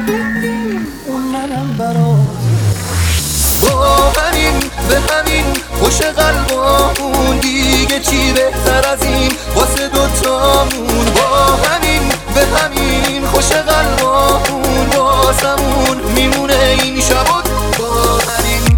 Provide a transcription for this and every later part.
اون منم برات. با همین به همین خوش قلبامون، دیگه چی بهتر از این واسه دوتامون. با همین به همین خوش قلبامون، واسمون میمونه این شبات. با همین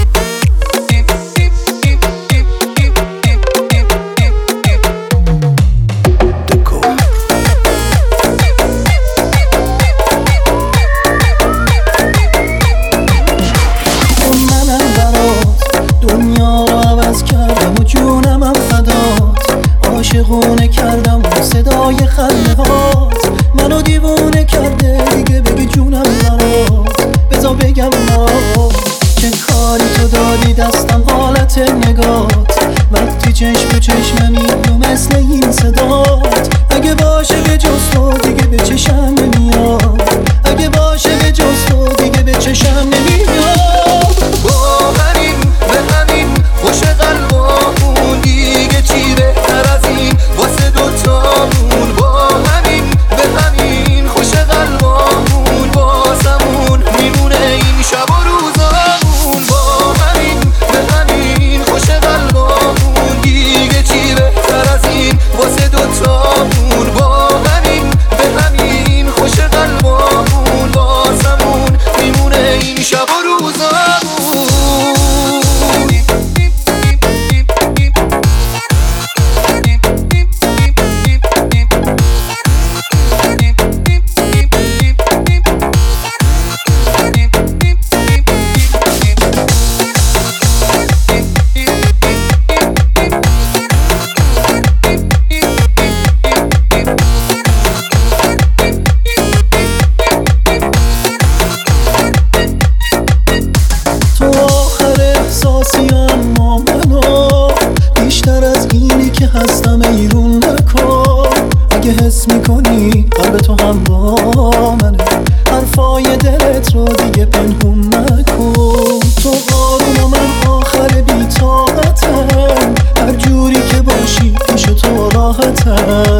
عاشقونه کردم صدای خنده هات، منو دیوونه کرده دیگه بگی جونم برات. بذار بگم ما چه کاری تو دادی دستم حالت نگات، وقتی چشم به چشم میام مثل این صدات. اگه باشه به جز تو دیگه به چشم نمیاد، اگه باشه به جز تو دیگه به چشم نمیاد. با همین به همین خوش قلبامون، دیگه چی بهتر از این واسه دوتامون. با همین به همین خوش قلبامون، واسمون میمونه این شب و روزامون. با همین به همین خوش قلبامون، دیگه چی بهتر از این واسه دوتامون. با همین به همین خوش قلبامون، واسمون میمونه این شب و روزامون. اما منو بیشتر از اینی که هستم ایرون نکن. اگه حس میکنی قلب تو هم با منه، حرفای دلت رو دیگه پنهون نکن. تو آروم و من آخر بی‌طاقتم، هر جوری که باشی پیش تو راحتم.